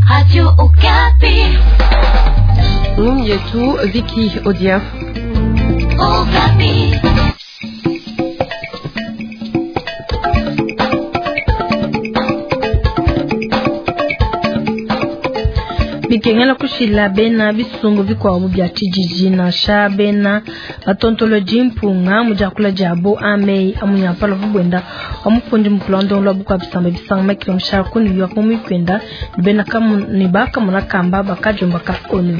Radio Okapi. Mimi yetu Vicky Odia. Okapi. Bikengela kushila bena bisungu vikwa bya tijiji na sha bena atontolo jimpunga mujakula jabo amei amunyapala vubwenda amufundi mkulondo lo bukwa bisamba bisanga makire mshaku ni yako mukwenda bena kamu ni baka munakamba bakajomba ka onu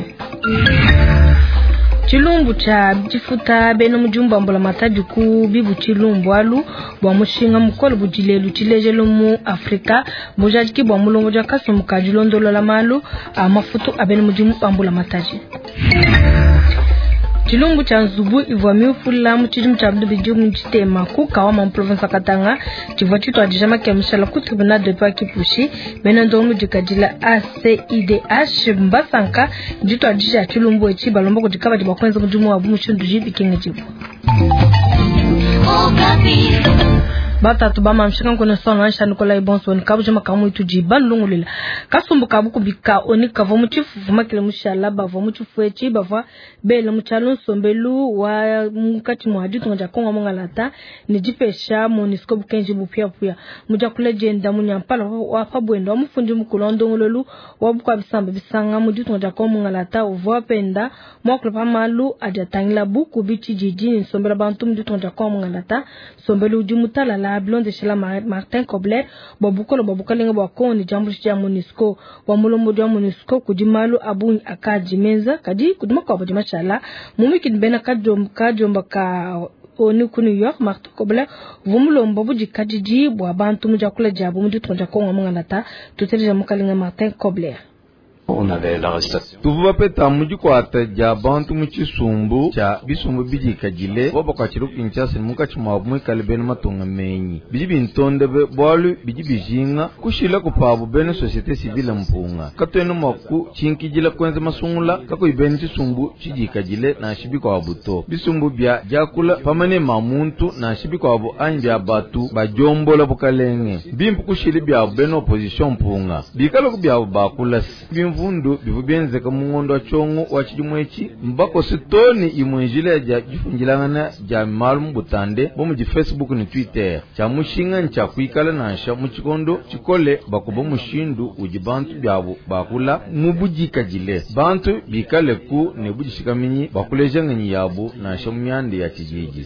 Chilumbu cha jifuta bena mujumba mbola mataji ku bibu chilumbu alu bwa mushinga mukolo bujilelu chilejelo mu Afrika bujajiki bwa mulongo ja kaso mukajilondolo la malu amafutu abena mujumba mbola mataji Chilumbu cha nzubu ivwami ufula mchijimu cha abdu bijumu njitema kukawa mamprovensa Katanga chivachitu ajijama kia mshala kutubuna depa kipushi bena ndomu jikajila ACIDH mbasanka jitu ajija chilumbu echi balombo kujikaba jiba kwenza mjumu wabu mchundu jibi kenge jibu Batatu bama mshika nkone sonu wansha Nikola Ibonso ni kabu jama kamu itu jiban lungulila kasumbu kabu kubika oni kavo mchifu fumakile mshala bavo mchifu echi bava bele mchalo sombelu wa mkati muhajitu nga konga mungalata ni jipesha monisko bukenji bupia puya mujakule jenda munyampala wapabuendo wamufundi mkulondo ngulolu wabukwa bisamba bisanga mujitu nga konga mungalata uvuwa penda mwakule pamalu ajatangila buku bichi jijini sombela bantu mujitu nga konga mungalata sombelu ujimutala la Blonde Shela Martin Kobler babukolo lenga bakoni jambu ya Monisco wa mulombo wa Monisco kujimalu abu akajimeza kadi kudima kwa bajima shala mumiki bena kajomba ka oni ku New York Martin Kobler vumulombo buji kadiji bwa bantu mujakula jabu mudu tonja konga mungalata tutereja mukalinga Martin Kobler. On avait l'arrestation. Tuvuba peta muji kwata ja bantu muchisumbu cha bisumbu biji kajile bobo kwa chiruku Kinshasa muka chimabu mwikale bene matonga menyi biji bintonde bwalu biji bijinga kushila kupabu bene societe civile mpunga katwenu maku chinkijila kwenze masungula kako ibene chisumbu chiji kajile na shibi kwa wabuto bisumbu bya jakula pamane mamuntu na shibi kwa wabu anji abatu bajombola bukalenge bimpu kushili bya bene opposition mpunga bikalo kubya bakula vundu bivubenze ka mungondo chongo wa chijumwechi mbako sitoni imwenjile ja jifunjilangana ja malum butande bomu ji Facebook ni Twitter cha mushinga ncha kuikala na sha muchikondo chikole bakubo mushindu ujibantu byabo bakula mubujika jile bantu bikale ku ne bujishikaminyi bakuleje nganyi yabo na sha myande ya kijiji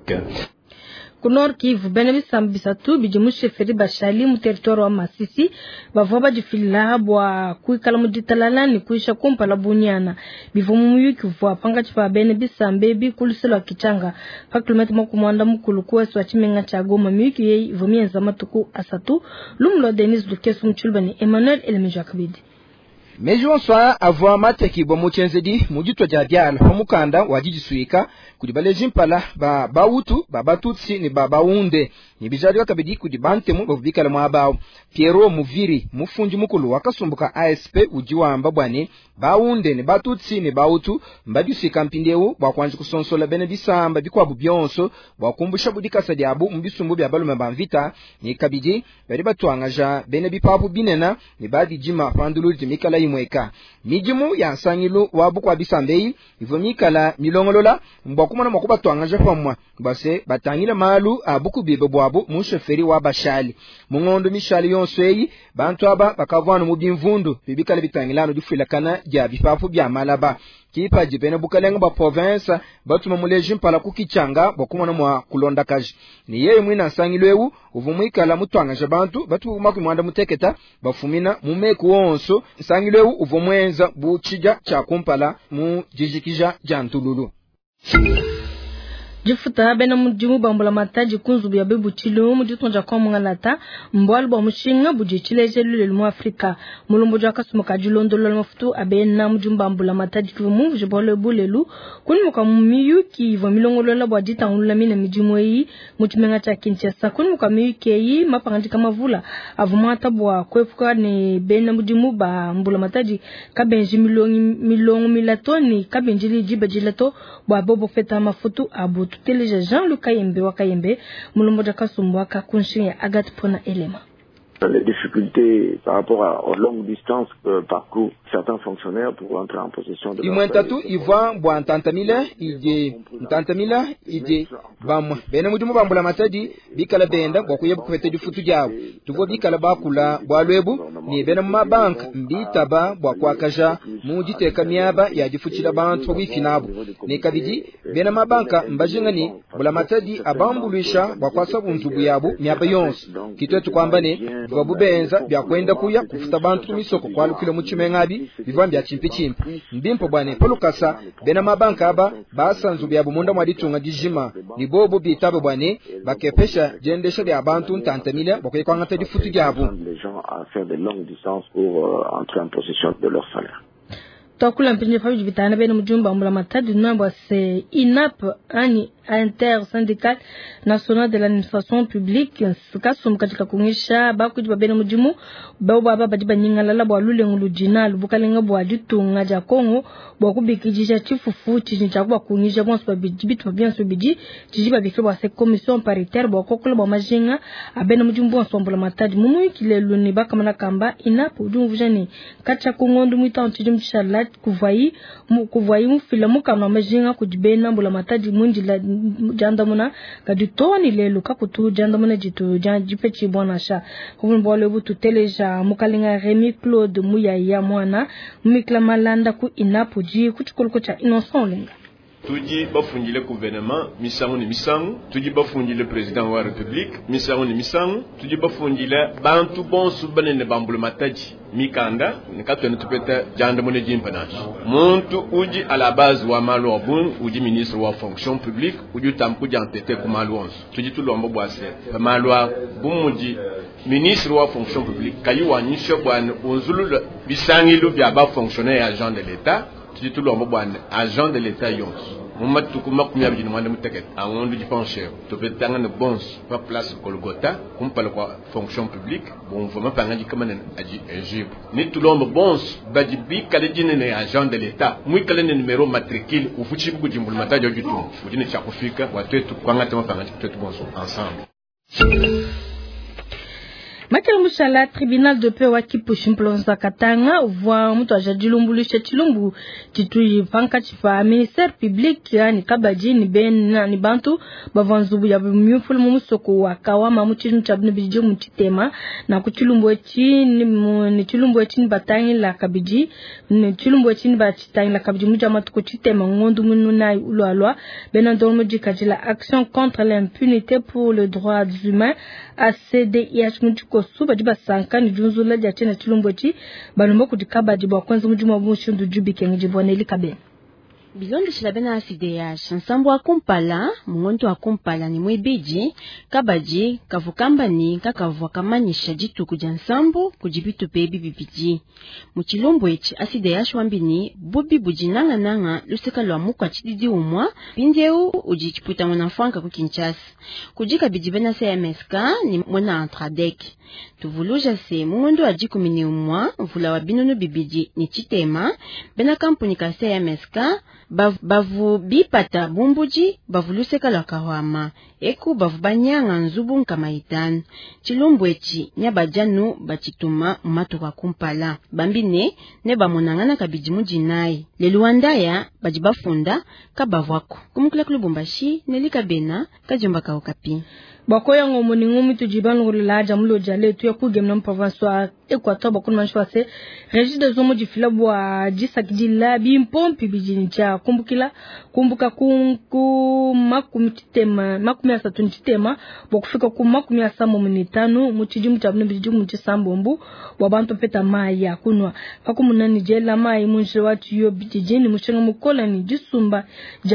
Kunor Kivu bene bisambisa tu bijimushe feri bashali mu territoire wa Masisi bavaba jifila bwa kuikala muditalala ni kuisha kumpa la bunyana bivumu muyuki vwa panga chipa bene bisambe bi kuliselo kichanga pa kilometre mokumwanda mukulu kwa swachimenga cha Goma muyuki yei vomienza matuku asatu lumlo Denis Lukesu mchulbani Emmanuel Elmejakabidi Mejo swa avwa mateki bo muchenzedi mujitwa jabyala homukanda wajijisuika kudibale jimpala ba bautu ba batutsi ni ba baunde ni bijari wakabidi kudibante mu bavubika la mwabao Piero Muviri mufunji mukulu wakasumbuka ASP ujiwamba bwane baunde ni batutsi ni bautu mbadusika mpindewu bakwanji kusonsola bene bisamba bikwabu byonso bakumbusha budika sadiabu mbisumbu bya balume bamvita ni kabidi bari batwangaja bene bipabu binena ni badi jima pandulu jimikala imweka mijimu ya sangilu wabukwa bisambei ivomikala milongolola mbakumana makuba twanganja famwa base batangile malu abuku bibe bwabo musheferi wa bashali mungondo mishali yonsweyi bantu aba bakavana mu bimvundu bibikala bitangilano difila kana ja bipafu bya malaba kipa jibene bukalenga ba province batuma muleji mpala kukichanga bakumana mwa kulonda kaji ni yeye mwina sangilwewu uvumwikala mutwanga bantu batu makumwanda muteketa bafumina mumeku wonso sangilwewu uvumwenza buchija cha kumpala mu jijikija jantululu Jifuta bena mujimu bambula mataji kunzu bya bebu chilo mujitonja kwa mungalata mbwali bwa mushinga buji chileje lule mu Afrika mulumbu jwa kasumuka jilondolo mafutu abena mujimu bambula mataji kumu jibole bulelu kuni muka miyu ki vomilongolola bwa jitangulula mina mijimu yi muchimenga cha Kinshasa kuni muka miyu ki yi mapangandika mavula avumata bwa kwefuka ni bena mujimu bambula mataji kabenji milongo milatoni kabenjili jiba jilato bwa bobo feta mafutu abu tuteleja Jean-Luc Kayembe wa Kayembe mulombo jaka sumbwa ka kunshin ya Agathe pona elema Les difficultés par rapport aux longues distances que parcourent certains fonctionnaires pour entrer en possession de leur tatu iva bwa ntantamila ije bamwe bene mudimu bambula matadi bikala benda bwa kuyebu kwete difutu jabo tuvo bikala bakula bwa lwebu ni bene mabank mbitaba bwa kwakaja mujiteka myaba ya difuchira bantu bwifinabo ne kabidi bene mabanka mbajingani bula matadi abambulisha bwa kwasa buntu buyabo myaba yonse kitwetu kwambane babubenza bya kwenda kuya kufuta bantu misoko kwalukile mu chimengabi bivambya chimpi mbimpo bwane polukasa bena mabanka aba basanzu bya bumunda mwaditunga dijima ni bobo bitabo bwane bakepesha jendesha bya bantu ntantamila bakwekwa ngata difutu gyabo les gens à faire de longues distances pour entrer en possession de leur salaire. Tokula mpinje fabi bitana bene mujumba mbula matadi namba se INAP ani intersyndical national de l'administration publique kasum katika kungisha bakujiba bene mujimu baba bajiba nyingala bwa lule ngulujina lubukalenga bwa ditunga ja Kongo bwa kubikijisha chifufu chinja kwa kungisha bonso babijibitu bien subiji chijiba bikwa se commission paritaire bwa kokula bwa majinga abene mujimu bonso mbula matadi mumu kilelu ni bakamana kamba INAP ujungu jani kacha kungondu mwita ntijum chala kuvayi mufila kana majinga kujibena mbula matadi munji la jandamuna kadutoni lelo kakutu jandamuna jitu jipechi bona sha kubole butu teleja mukalinga Remy Claude Muyaya mwana mumikla malanda ku inapuji kuchukuluko cha Innocent Lenga tuji bafungile gouvernement misango ni misango tuji bafungile président wa république misango ni misango tuji bafungile bantu bonsu banene bambulu mataji mikanda nikatwe tupeta janda mone jimpanaji muntu uji à la base wa malo bun uji ministre wa fonction publique uji tamku jantete ku malo onso tuji tulombo bwase malo bumuji ministre wa fonction publique kayiwa nyisho bwana unzulu bisangilu bya ba fonctionnaire agent de l'état tuji tulombo bwana agent de l'état yonso mumatu kuma kumya bijini mwande muteket awondo jipencher to betanga ne bons pa place Golgotha kumpala kwa fonction publique bon voma pangaji kamane aji Egypte ni tulombo bons baji bi kale jine ne agent de l'état mui kale ne numéro matricule ufuchi buku jimbul matajo jitu ujine cha kufika watwetu kwangata mapangaji twetu bonso ensemble. Makela mushala tribunal de paix wa Kipushimplonza Katanga voit mtu ajadilumbulu chilumbu tituji panka chifa ministère public yani kabaji ni ben ni bantu bavanzubu ya myufulu musoko wa kawama muchinu chabne bijije mutitema na kuchilumbu echi ni chilumbu echi ni batangi la kabiji ni chilumbu echi ni batangi la kabiji mujama tukuchitema ngondu mununa ulwalwa benando mujikajila action contre l'impunité pour le droit humain ACDIH mujuko suba diba sanka ni junzula ja tena chilumbochi balomba kutikaba diba kwanza mujuma bushindu jubike ngijibona elikabe Bilondo shilabena ACDH nsambo wa kumpala mungonto wa kumpala ni mwebiji kabaji kavukamba ni kakavwa kamanisha jitu kuja nsambo kujibitu pebi bibiji muchilombo echi ACDH wambini bubi bujinanga nanga luseka lwa mukwa chididi umwa pindeu ujichiputa mwanafanka kukinchasi kujika bijibena CMSK ni mwena antradek tuvuluja se mungondo ajiku mini umwa vula wabinono bibiji ni chitema bena kampuni ka CMSK bavu bipata bumbuji bavuluseka la kawama eku bavu banyanga nzubu nkamaitanu chilumbu echi nyabajanu bachituma umatu kwa kumpala bambine ne bamonangana kabijimu jinai leluandaya bajibafunda kabavwako kumukula kulubumbashi nelika bena kajomba kaokapi bakoya ngomoni ngomi tujibanu la jamulo jale tu yakugem province wa Equateur bakuna manchwase régis de zomo jifila bwa jisakijila bimpompi bijini cha kumbuka kunku makumi asatu ntitema bokufika ku makumi asamo munitano muchijimu chabune bijimu mchisambombu wabantu peta mai ya kunwa kakumunani jela mai munjire watu yo bijijini mushenga mukola ni jisumba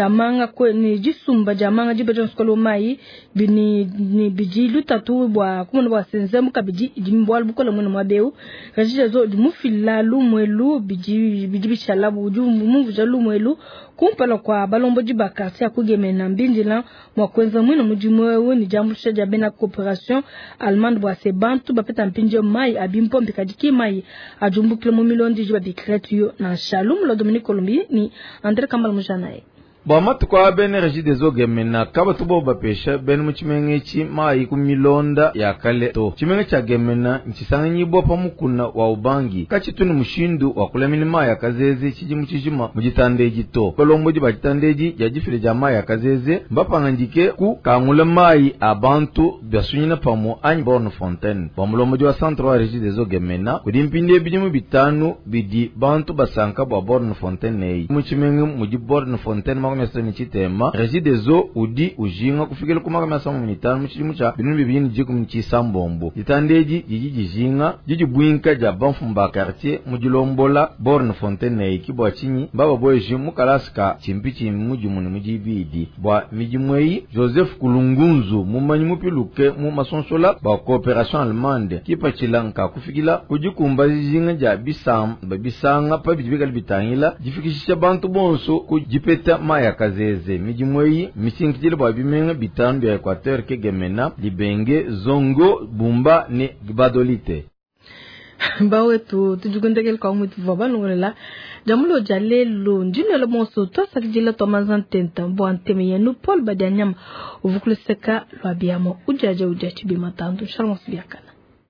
jamanga jibeton skolo mai ni bijilu tatu bwa kumuna bwa senzemu kabiji jimbwa bukola mwana mwabeu régis zo mufila lumwelu bijibishala bujumu lumwelu kumpala kwa balombo jibakasi akugemena mbindila mwakwenza mwino mujimwewe ni jambu shaja bena coopération allemande bwa sebantu bapeta mpinje mai abimpo mpikadiki mai ajumbukile mu milioni jiba bikretu yo na shalom lo Dominique Colombi ni André Kambal Mujanae Bwa matukwa bene Regideso Gemena kaba tubo bapesha bene muchimenge chi mai kumilonda ya kale to. Chimenge cha Gemena nchisanga nyibo pamukuna wa ubangi. Kachituni mushindu wa kulemini mai ya kazeze chijimuchijima mujitandeji to. Kolomboji bajitandeji jajifile jama ya kazeze mbapa ngandike ku kangule mai abantu basunyina pamo anyi Borne Fontaine. Bamulomboji wa centre wa Regideso Gemena kudimpinde bijimu bitanu bidi bantu basanka bwa Borne Fontaine nei. Muchimenge muji Borne Fontaine makamesa ni chitema Regideso udi ujinga kufikele kumakamesa mu mitanu muchijimu cha binu bibini jiku mchisambombo. Jitandeji jijijinga jijibwinka ja banfumba quartier mujilombola Borne Fontaine nei kibwa chinyi baba boyeji mukalaska chimpichi mujimuni mujibidi bwa mijimwei Joseph Kulungunzu mumanyi mupiluke mu masonsola ba coopération allemande kipa chilanka kufikila kujikumba jinga ja bisanga pa bijibikali bitangila jifikisha bantu bonso kujipeta maya kazeze mijimwei misinkijile bwa bimenga bitanu ya Equateur ke Gemena Libenge Zongo Bumba ne Badolite bawe tujugundekele kwa mwitu vaba nungulela jamulo jalelo njino le monso to sakijila to mazantenta bo anteme yenu Paul Badianyam uvukuliseka lwabiamo ujaje bimatandu shalom sibiakana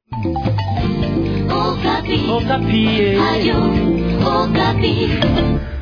Okapi. Ayo, Okapi.